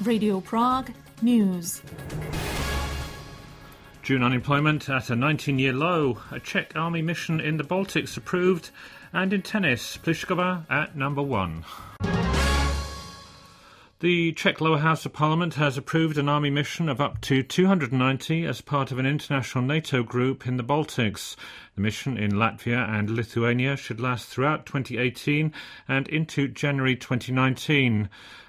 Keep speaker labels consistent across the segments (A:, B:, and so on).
A: Radio Prague News.
B: June unemployment at a 19-year low. A Czech army mission in the Baltics approved. And in tennis, Pliskova at number 1. The Czech Lower House of Parliament has approved an army mission of up to 290 as part of an international NATO group in the Baltics. The mission in Latvia and Lithuania should last throughout 2018 and into January 2019.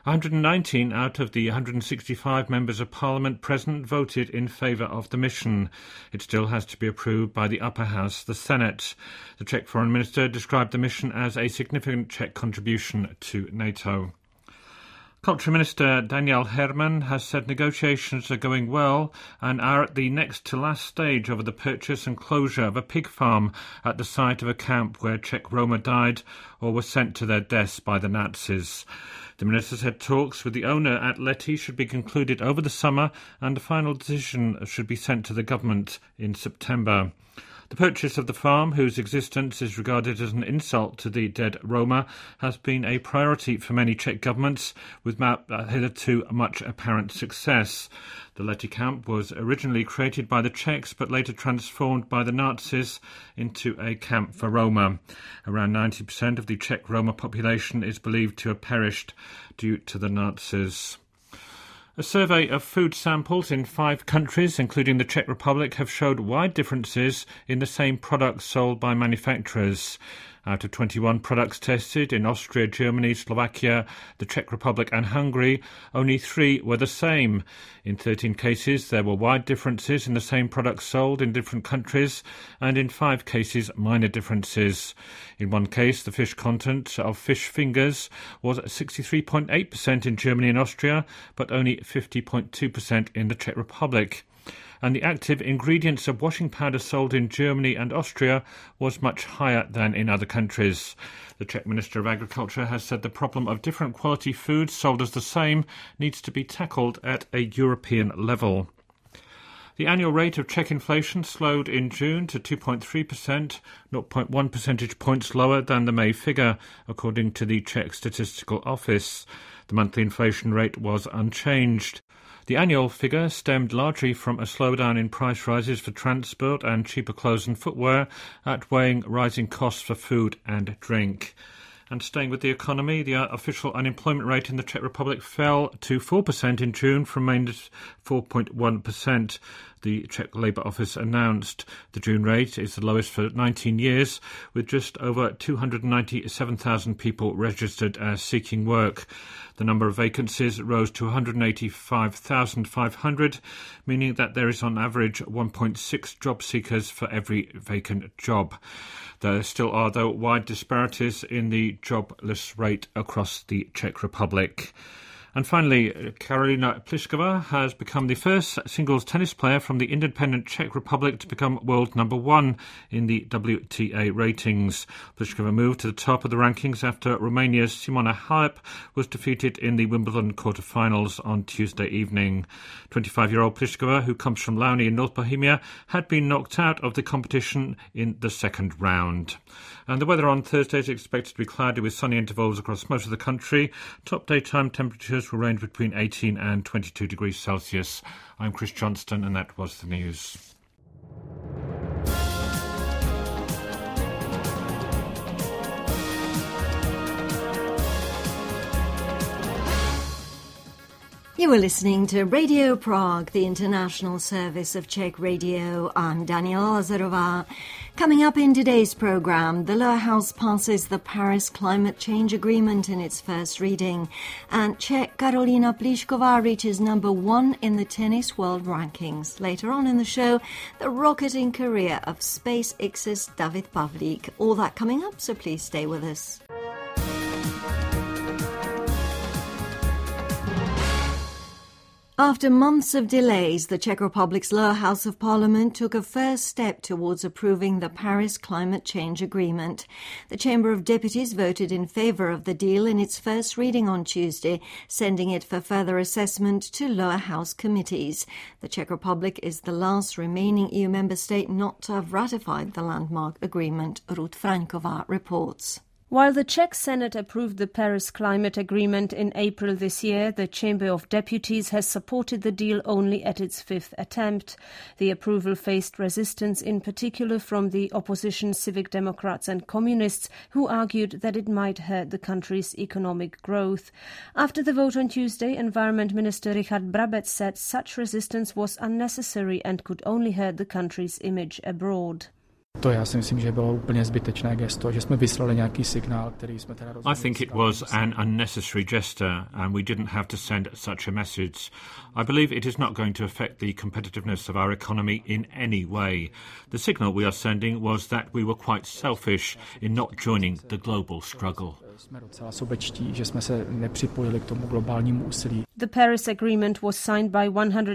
B: 119 out of the 165 members of Parliament present voted in favour of the mission. It still has to be approved by the upper house, the Senate. The Czech Foreign Minister described the mission as a significant Czech contribution to NATO. Culture Minister Daniel Herman has said negotiations are going well and are at the next to last stage over the purchase and closure of a pig farm at the site of a camp where Czech Roma died or were sent to their deaths by the Nazis. The minister said talks with the owner at Lety should be concluded over the summer and a final decision should be sent to the government in September. The purchase of the farm, whose existence is regarded as an insult to the dead Roma, has been a priority for many Czech governments, with hitherto much apparent success. The Lety camp was originally created by the Czechs, but later transformed by the Nazis into a camp for Roma. Around 90% of the Czech Roma population is believed to have perished due to the Nazis. A survey of food samples in 5 countries, including the Czech Republic, have showed wide differences in the same products sold by manufacturers. Out of 21 products tested in Austria, Germany, Slovakia, the Czech Republic and Hungary, only 3 were the same. In 13 cases, there were wide differences in the same products sold in different countries, and in 5 cases, minor differences. In one case, the fish content of fish fingers was 63.8% in Germany and Austria, but only 50.2% in the Czech Republic. And the active ingredients of washing powder sold in Germany and Austria was much higher than in other countries. The Czech Minister of Agriculture has said the problem of different quality foods sold as the same needs to be tackled at a European level. The annual rate of Czech inflation slowed in June to 2.3%, 0.1 percentage points lower than the May figure, according to the Czech Statistical Office. The monthly inflation rate was unchanged. The annual figure stemmed largely from a slowdown in price rises for transport and cheaper clothes and footwear, outweighing rising costs for food and drink. And staying with the economy, the official unemployment rate in the Czech Republic fell to 4% in June from -4.1%. The Czech Labour Office announced the June rate is the lowest for 19 years, with just over 297,000 people registered as seeking work. The number of vacancies rose to 185,500, meaning that there is on average 1.6 job seekers for every vacant job. There still are, though, wide disparities in the jobless rate across the Czech Republic. And finally, Karolina Pliskova has become the first singles tennis player from the independent Czech Republic to become world number 1 in the WTA ratings. Pliskova moved to the top of the rankings after Romania's Simona Halep was defeated in the Wimbledon quarter-finals on Tuesday evening. 25-year-old Pliskova, who comes from Louny in North Bohemia, had been knocked out of the competition in the second round. And the weather on Thursday is expected to be cloudy with sunny intervals across most of the country. Top daytime temperatures will range between 18 and 22 degrees Celsius. I'm Chris Johnston, and that was the news.
C: You were listening to Radio Prague, the international service of Czech radio. I'm Daniela Lazarová. Coming up in today's programme, the Lower House passes the Paris Climate Change Agreement in its first reading, and Czech Karolina Pliskova reaches number 1 in the tennis world rankings. Later on in the show, the rocketing career of SpaceX's David Pavlík. All that coming up, so please stay with us. After months of delays, the Czech Republic's Lower House of Parliament took a first step towards approving the Paris Climate Change Agreement. The Chamber of Deputies voted in favour of the deal in its first reading on Tuesday, sending it for further assessment to Lower House committees. The Czech Republic is the last remaining EU member state not to have ratified the landmark agreement, Ruth Franková reports.
D: While the Czech Senate approved the Paris Climate Agreement in April this year, the Chamber of Deputies has supported the deal only at its fifth attempt. The approval faced resistance in particular from the opposition Civic Democrats and Communists, who argued that it might hurt the country's economic growth. After the vote on Tuesday, Environment Minister Richard Brabec said such resistance was unnecessary and could only hurt the country's image abroad.
E: I think it
B: was an unnecessary gesture and we didn't have to send such a message. I believe it is not going to affect the competitiveness of our economy in any way. The signal we are sending was that we were quite selfish in not joining the global struggle.
D: The Paris Agreement was signed by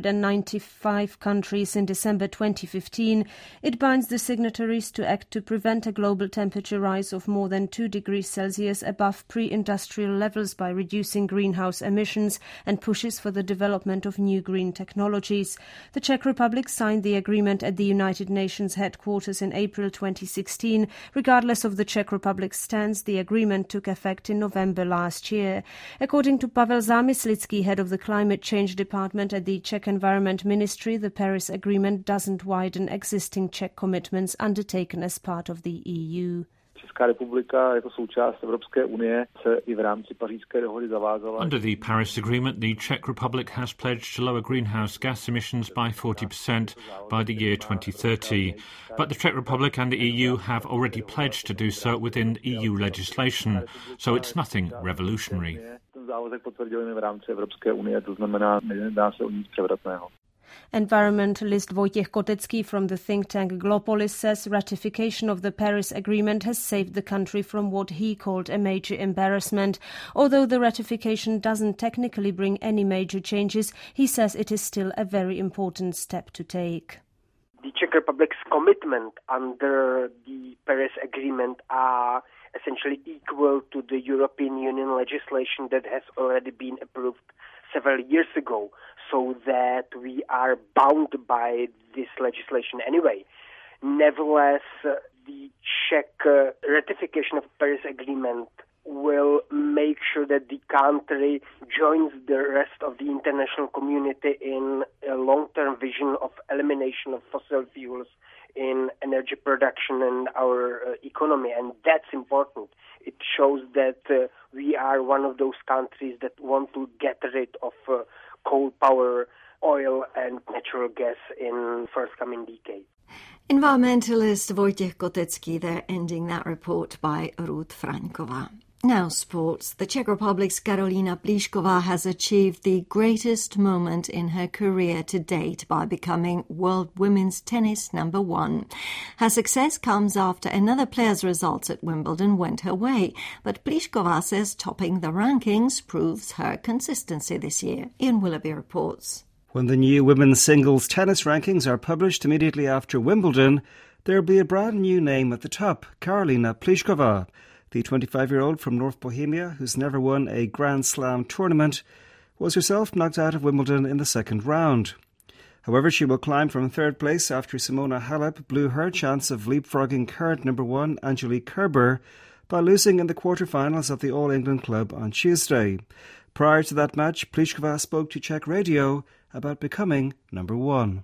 D: 195 countries in December 2015. It binds the signatories to act to prevent a global temperature rise of more than 2 degrees Celsius above pre-industrial levels by reducing greenhouse emissions and pushes for the development of new green technologies. The Czech Republic signed the agreement at the United Nations headquarters in April 2016. Regardless of the Czech Republic's stance, the agreement took effect in November last year. According to Pavel Zámyslický, head of the Climate Change Department at the Czech Environment Ministry, the Paris Agreement doesn't widen existing Czech commitments undertaken as part of the EU.
F: Česká republika jako součást Evropské unie se I v rámci Pařížské dohody zavázala.
B: Under the Paris Agreement, the Czech Republic has pledged to lower greenhouse gas emissions by 40% by the year 2030. But the Czech Republic and the EU have already pledged to do so within EU legislation, so it's nothing revolutionary.
F: Ten závazek potvrdili v rámci Evropské unie, to znamená, nedá se o nic převratného.
D: Environmentalist Wojciech Kotecký from the think tank Glopolis says ratification of the Paris Agreement has saved the country from what he called a major embarrassment. Although the ratification doesn't technically bring any major changes, he says it is still a very important step to take.
G: The Czech Republic's commitment under the Paris Agreement are essentially equal to the European Union legislation that has already been approved several years ago, so that we are bound by this legislation anyway. Nevertheless, the Czech ratification of the Paris Agreement will make sure that the country joins the rest of the international community in a long-term vision of elimination of fossil fuels in energy production and our economy, and that's important. It shows that we are one of those countries that want to get rid of coal power, oil and natural gas in forthcoming decades.
C: Environmentalist Wojciech Kotecký there, ending that report by Ruth Franková. Now sports. The Czech Republic's Karolina Plišková has achieved the greatest moment in her career to date by becoming world women's tennis number 1. Her success comes after another player's results at Wimbledon went her way, but Plišková says topping the rankings proves her consistency this year. Ian Willoughby reports.
H: When the new women's singles tennis rankings are published immediately after Wimbledon, there will be a brand new name at the top, Karolina Plišková. The 25-year-old from North Bohemia, who's never won a Grand Slam tournament, was herself knocked out of Wimbledon in the second round. However, she will climb from third place after Simona Halep blew her chance of leapfrogging current number 1 Angelique Kerber by losing in the quarterfinals of the All England Club on Tuesday. Prior to that match, Plišková spoke to Czech Radio about becoming number 1.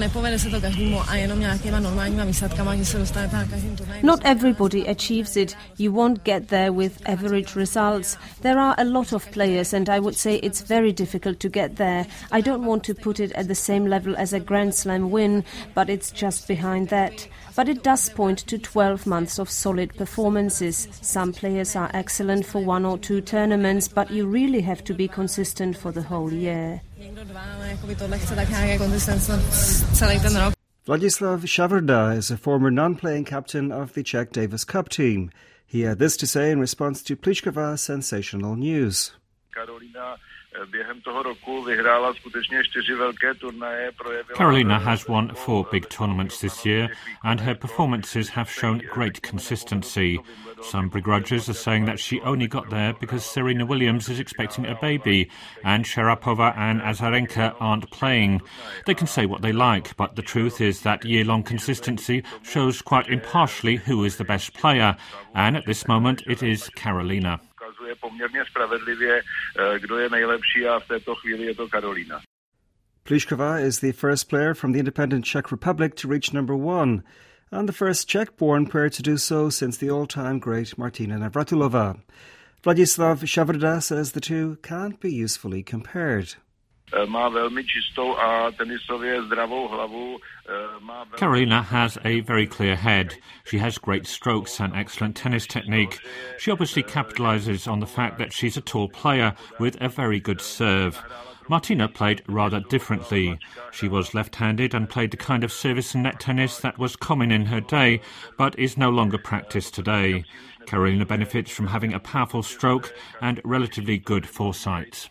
D: Not everybody achieves it. You won't get there with average results. There are a lot of players and I would say it's very difficult to get there. I don't want to put it at the same level as a Grand Slam win, but it's just behind that. But it does point to 12 months of solid performances. Some players are excellent for 1 or 2 tournaments, but you really have to be consistent for the whole year.
H: Vladislav Šavrda is a former non-playing captain of the Czech Davis Cup team. He had this to say in response to Plišková's sensational news.
F: Karolina
B: Karolina has won 4 big tournaments this year, and her performances have shown great consistency. Some begrudgers are saying that she only got there because Serena Williams is expecting a baby, and Sharapova and Azarenka aren't playing. They can say what they like, but the truth is that year-long consistency shows quite impartially who is the best player, and at this moment it is Karolina.
H: Pliskova is the first player from the independent Czech Republic to reach number 1, and the first Czech-born player to do so since the all-time great Martina Navratilova. Vladislav Shavrda says the two can't be usefully compared.
B: Karolina has a very clear head. She has great strokes and excellent tennis technique. She obviously capitalises on the fact that she's a tall player with a very good serve. Martina played rather differently. She was left-handed and played the kind of service and net tennis that was common in her day, but is no longer practiced today. Karolina benefits from having a powerful stroke and relatively good foresight.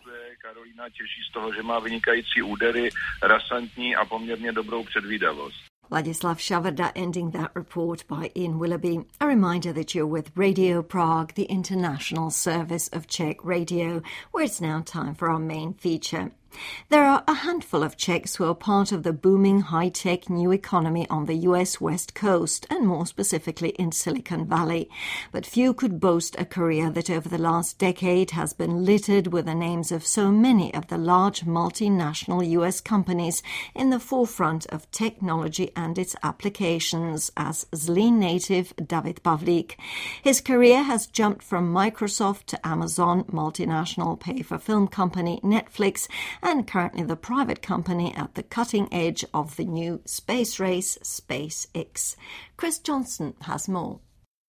C: Vladislav Shavrda ending that report by Ian Willoughby. A reminder that you're with Radio Prague, the international service of Czech radio, where it's now time for our main feature. There are a handful of Czechs who are part of the booming high-tech new economy on the US West Coast, and more specifically in Silicon Valley. But few could boast a career that over the last decade has been littered with the names of so many of the large multinational US companies in the forefront of technology and its applications, as Zlín native David Pavlík. His career has jumped from Microsoft to Amazon, multinational pay-for-film company Netflix, and currently the private company at the cutting edge of the new space race, SpaceX. Chris Johnson has more.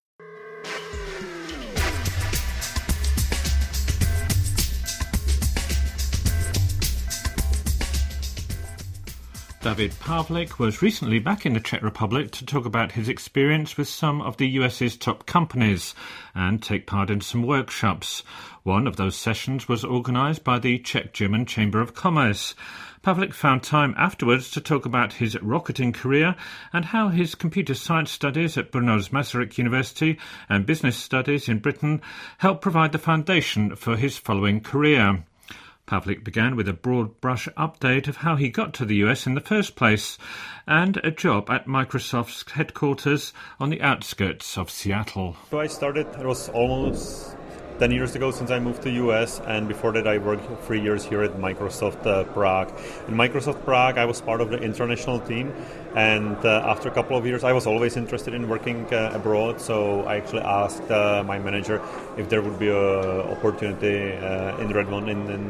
B: David Pavlík was recently back in the Czech Republic to talk about his experience with some of the US's top companies and take part in some workshops. One of those sessions was organised by the Czech-German Chamber of Commerce. Pavlík found time afterwards to talk about his rocketing career and how his computer science studies at Brno's Masaryk University and business studies in Britain helped provide the foundation for his following career. Pavlík began with a broad brush update of how he got to the US in the first place and a job at Microsoft's headquarters on the outskirts of Seattle.
E: So it was almost 10 years ago since I moved to US, and before that I worked 3 years here at Microsoft Prague. In Microsoft Prague I was part of the international team, and after a couple of years I was always interested in working abroad, so I actually asked my manager if there would be an opportunity in Redmond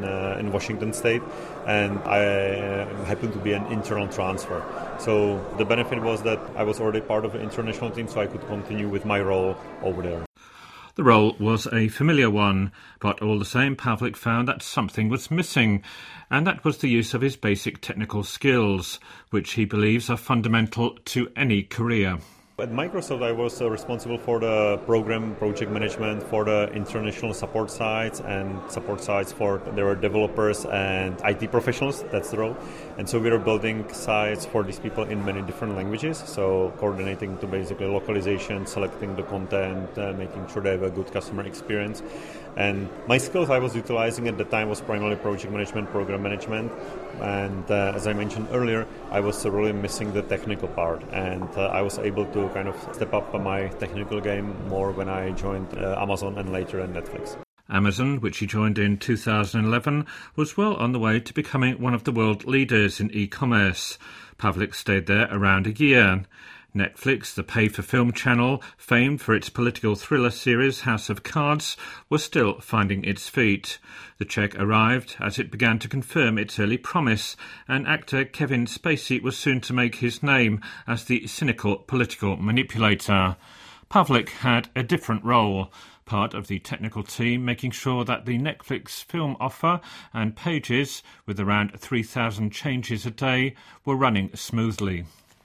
E: in Washington State, and I happened to be an internal transfer. So the benefit was that I was already part of the international team, so I could continue with my role over there.
B: The role was a familiar one, but all the same Pavlík found that something was missing, and that was the use of his basic technical skills, which he believes are fundamental to any career.
E: At Microsoft, I was responsible for the program project management for the international support sites and support sites for their developers and IT professionals. That's the role. And so we were building sites for these people in many different languages. So coordinating to basically localization, selecting the content, making sure they have a good customer experience. And my skills I was utilizing at the time was primarily project management, program management. And as I mentioned earlier, I was really missing the technical part. And I was able to kind of step up my technical game more when I joined Amazon and later in Netflix.
B: Amazon, which he joined in 2011, was well on the way to becoming one of the world leaders in e-commerce. Pavlík stayed there around a year. Netflix, the pay-for-film channel, famed for its political thriller series House of Cards, was still finding its feet. The Czech arrived as it began to confirm its early promise, and actor Kevin Spacey was soon to make his name as the cynical political manipulator. Pavlík had a different role, part of the technical team making sure that the Netflix film offer and pages, with around 3,000 changes a day, were running smoothly.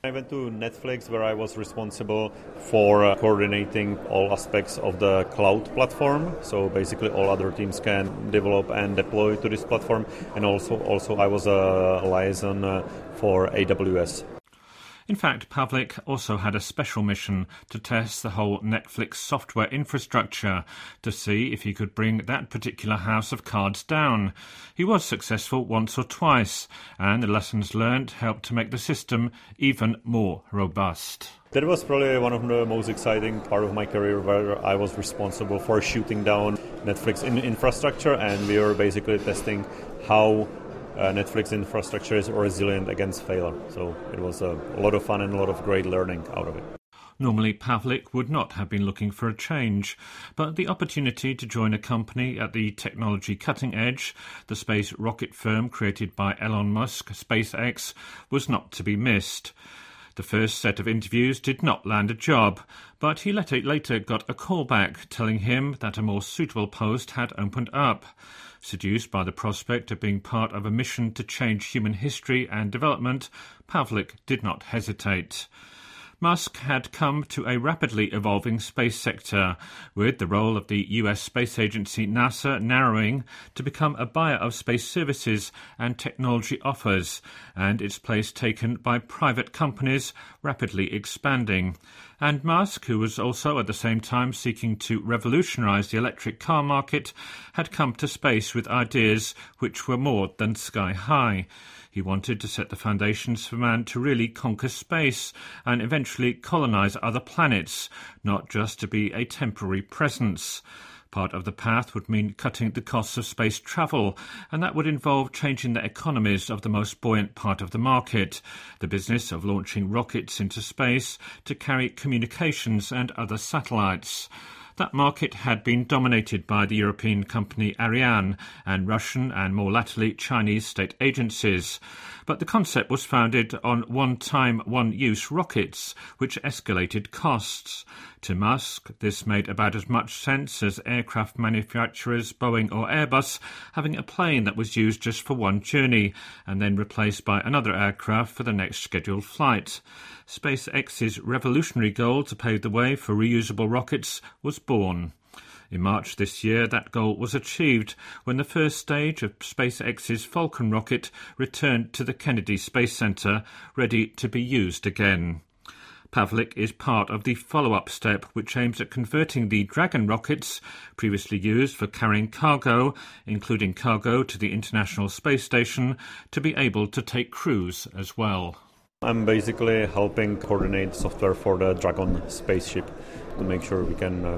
E: I went to Netflix, where I was responsible for coordinating all aspects of the cloud platform. So basically all other teams can develop and deploy to this platform. And also I was a liaison for AWS.
B: In fact, Pavlik also had a special mission to test the whole Netflix software infrastructure to see if he could bring that particular house of cards down. He was successful once or twice, and the lessons learned helped to make the system even more robust.
E: That was probably one of the most exciting part of my career, where I was responsible for shooting down Netflix infrastructure, and we were basically testing how Netflix infrastructure is resilient against failure. So it was a lot of fun and a lot of great learning out of it.
B: Normally, Pavlik would not have been looking for a change, but the opportunity to join a company at the technology cutting edge, the space rocket firm created by Elon Musk, SpaceX, was not to be missed. The first set of interviews did not land a job, but he later got a call back telling him that a more suitable post had opened up. Seduced by the prospect of being part of a mission to change human history and development, Pavlik did not hesitate. Musk had come to a rapidly evolving space sector, with the role of the US space agency NASA narrowing to become a buyer of space services and technology offers, and its place taken by private companies rapidly expanding. And Musk, who was also at the same time seeking to revolutionise the electric car market, had come to space with ideas which were more than sky high. He wanted to set the foundations for man to really conquer space and eventually colonise other planets, not just to be a temporary presence. Part of the path would mean cutting the costs of space travel, and that would involve changing the economies of the most buoyant part of the market, the business of launching rockets into space to carry communications and other satellites. That market had been dominated by the European company Ariane and Russian and more latterly Chinese state agencies. But the concept was founded on one-time, one-use rockets, which escalated costs. To Musk, this made about as much sense as aircraft manufacturers Boeing or Airbus having a plane that was used just for one journey and then replaced by another aircraft for the next scheduled flight. SpaceX's revolutionary goal to pave the way for reusable rockets was born. In March this year, that goal was achieved when the first stage of SpaceX's Falcon rocket returned to the Kennedy Space Center, ready to be used again. Pavlik is part of the follow-up step, which aims at converting the Dragon rockets, previously used for carrying cargo, including cargo to the International Space Station, to be able to take crews as well.
E: I'm basically helping coordinate software for the Dragon spaceship to make sure we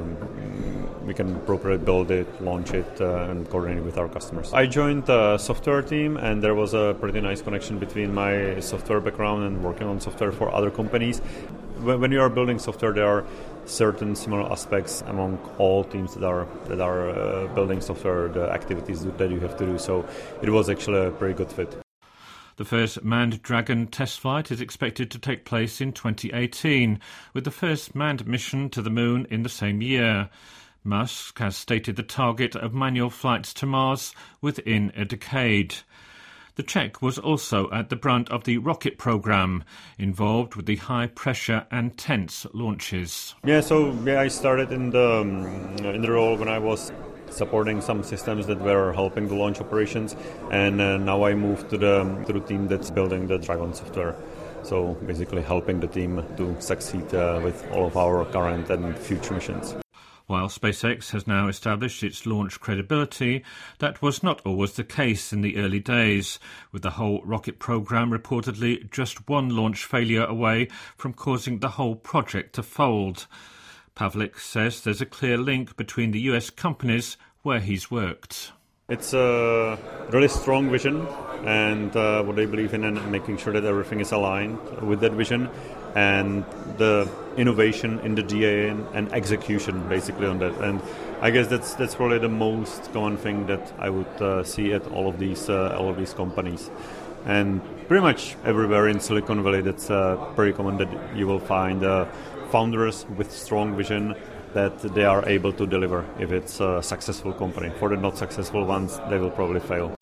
E: can properly build it, launch it, and coordinate with our customers. I joined the software team, and there was a pretty nice connection between my software background and working on software for other companies. When you are building software, there are certain similar aspects among all teams that are building software, the activities that you have to do. So it was actually a pretty good fit.
B: The first manned Dragon test flight is expected to take place in 2018, with the first manned mission to the moon in the same year. Musk has stated the target of manual flights to Mars within a decade. The Czech was also at the brunt of the rocket program, involved with the high-pressure and tense launches.
E: I started in the role when I was supporting some systems that were helping the launch operations, and now I moved to the team that's building the Dragon software. So basically helping the team to succeed with all of our current and future missions.
B: While SpaceX has now established its launch credibility, that was not always the case in the early days, with the whole rocket program reportedly just one launch failure away from causing the whole project to fold. Pavlik says there's a clear link between the US companies where he's worked.
E: It's a really strong vision, and what they believe in, and making sure that everything is aligned with that vision, and the innovation in the DA and execution basically on that. And I guess that's probably the most common thing that I would see at all of these companies. And pretty much everywhere in Silicon Valley, that's pretty common that you will find founders with strong vision that they are able to deliver if it's a successful company. For the not successful ones, they will probably fail.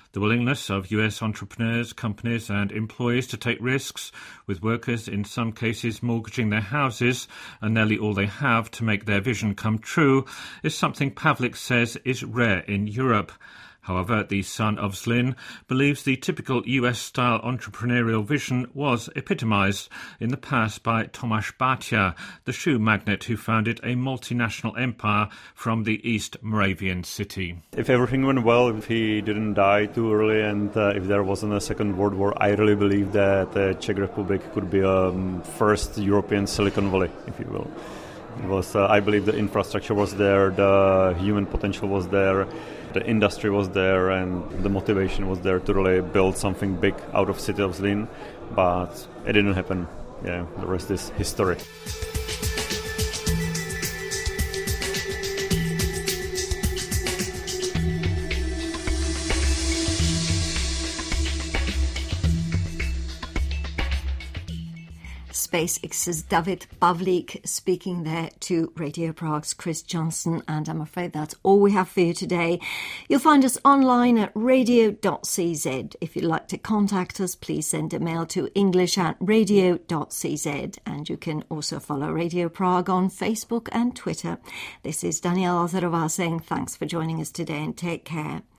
B: The willingness of US entrepreneurs, companies and employees to take risks, with workers in some cases mortgaging their houses and nearly all they have to make their vision come true, is something Pavlik says is rare in Europe. However, the son of Zlin believes the typical US-style entrepreneurial vision was epitomised in the past by Tomáš Báťa, the shoe magnate who founded a multinational empire from the East Moravian city.
E: If everything went well, if he didn't die too early and if there wasn't a Second World War, I really believe that the Czech Republic could be a first European Silicon Valley, if you will. It was, I believe the infrastructure was there, the human potential was there, the industry was there, and the motivation was there to really build something big out of city of Zlín, but it didn't happen. Yeah, the rest is history.
C: SpaceX's David Pavlik speaking there to Radio Prague's Chris Johnson, and I'm afraid that's all we have for you today. You'll find us online at radio.cz. If you'd like to contact us, please send a mail to english@radio.cz, and you can also follow Radio Prague on Facebook and Twitter. This is Daniela Lazarová saying thanks for joining us today and take care.